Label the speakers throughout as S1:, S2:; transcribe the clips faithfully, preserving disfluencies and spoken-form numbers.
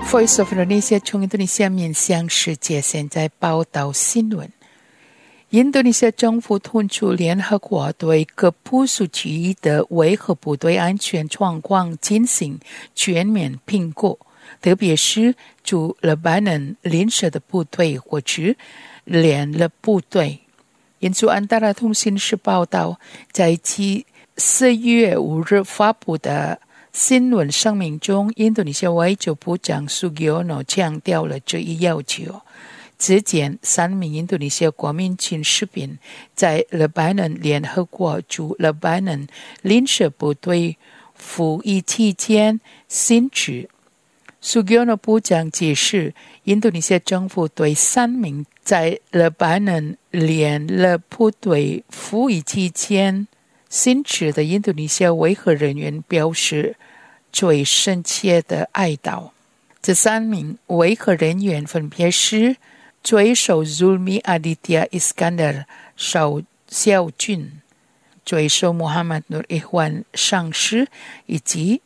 S1: Voice of Indonesia 从印度尼西亚面向世界，现在报道新闻。印度尼西亚政府敦促联合国对各部属区域的维和部队安全状况进行全面评估，特别是驻黎巴嫩临时的部队或者联合部队。印度安达拉通讯社报道，在其四月五日发布的新闻声明中，印度尼西亚外交部长苏吉欧诺强调了这一要求。之前三名印度尼西亚国民军士兵在黎巴嫩联合国驻黎巴嫩临时部队服役期间殉职。苏吉欧诺部长解释，印度尼西亚政府对三名在黎巴嫩联合部队服役期间殉职的印度尼西亚维和人员表示最深切的哀悼。这三名维和人员分别是追手 Zulmi Aditya Iskandar 邵孝俊、追手 Muhammad Nur Ikhwan 上师以及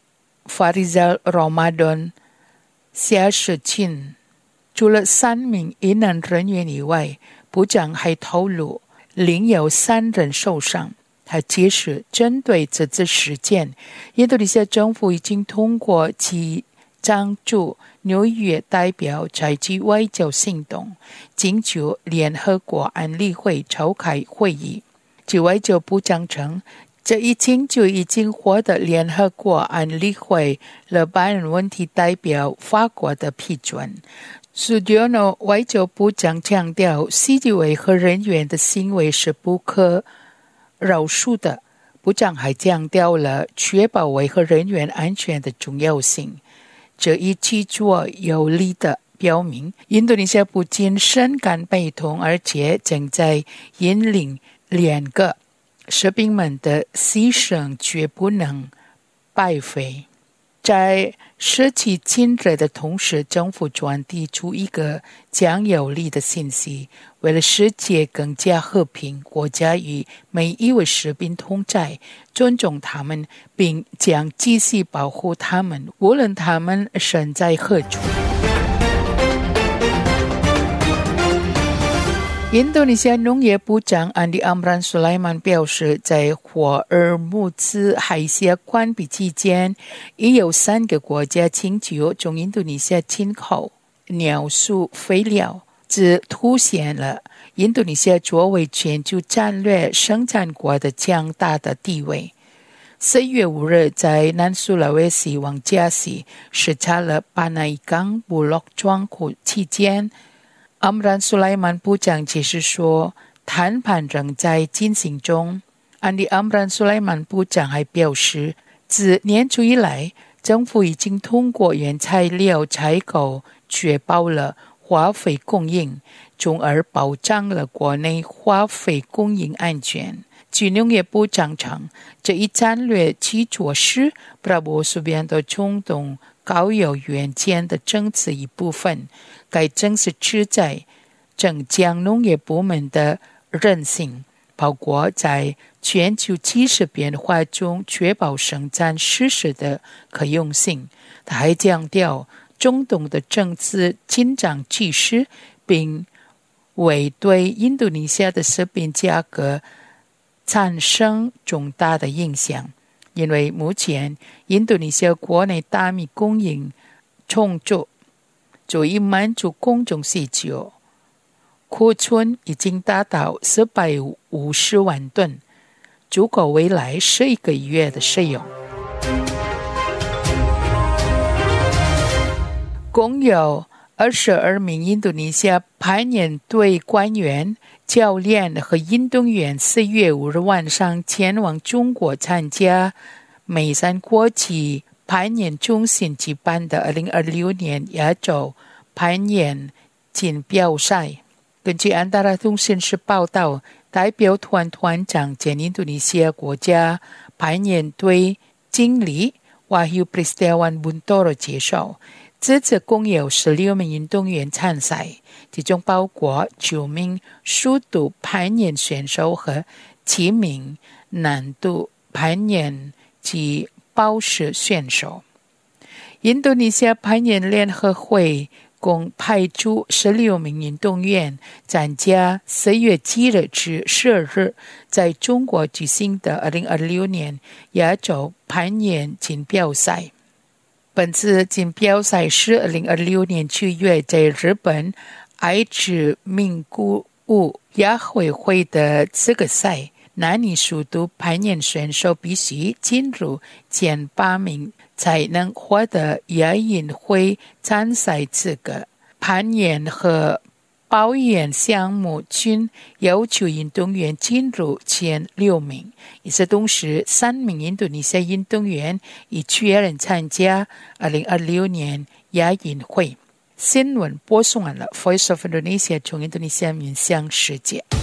S1: Farizal Ramadan 夏世庆。除了三名遇难人员以外，部长还透露另有三人受伤。他解释，针对这次事件，印度尼西亚政府已经通过其常驻纽约代表采取外交行动，请求联合国安理会召开会议。据外交部长称，这一请求已经获得联合国安理会黎巴嫩问题代表法国的批准。苏吉欧诺外交部长强调，袭击维和人员的行为是不可饶恕的。部长还强调了确保维和人员安全的重要性。这一举措有力地表明，印度尼西亚不仅深感悲痛，而且正在引领两个士兵们的牺牲绝不能白费。在失去亲人的同时，政府传递出一个强有力的信息：为了世界更加和平，国家与每一位士兵同在，尊重他们，并将继续保护他们，无论他们身在何处。印度尼西亚农业部长安迪阿姆兰苏莱曼表示，在霍尔木兹海峡关闭期间，已有三个国家请求从印度尼西亚进口鸟畜肥料，这凸显了印度尼西亚作为全球战略生产国的强大的地位。四月五日，在南苏拉威西王加西视察了巴纳伊港部落仓库期间，阿姆兰苏莱曼部长解释说，谈判仍在进行中。安迪阿姆兰苏莱曼部长还表示，自年初以来，政府已经通过原材料采购确保了化肥供应，从而保障了国内化肥供应安全。据农业部长称，这一战略基础是布拉波苏边的冲动高有远见的政策一部分。该正是旨在增强农业部门的韧性，包括在全球趋势变化中确保生产事实的可用性。他还强调，中东的政治紧张趋势并未对印度尼西亚的食品价格产生重大的影响，因为目前印度尼西亚国内大米供应充足，足以满足公众需求，库存已经达到四百五十万吨，足够未来十一个月的使用。共有二十二名印度尼西亚攀岩队官员、教练和运动员四月五日晚上前往中国参加美山国际攀岩中心举办的二零二六年亚洲攀岩锦标赛。根据安达拉通讯社报道，代表团团长兼印度尼西亚国家攀岩队经理 Wahyu Pristiawan Buntoro 介绍，这次共有十六名运动员参赛，其中包括九名速度攀岩选手和七名难度攀岩及抱石选手。 印度尼西亚攀岩联合会共派出十六名运动员参加四月七日至十二日在中国举行的二零二六年亚洲攀岩锦标赛。本次锦标赛是二零二六年七月在日本爱知名古屋亚运会的资格赛，男女速度攀岩选手必须进入前八名才能获得亚运会参赛资格。攀岩和抱岩项目均要求运动员进入前六名。与此同时，三名印度尼西亚运动员已确认参加二零二六年亚运会。新闻播送完了 Voice of Indonesia 从印度尼西亚面向世界。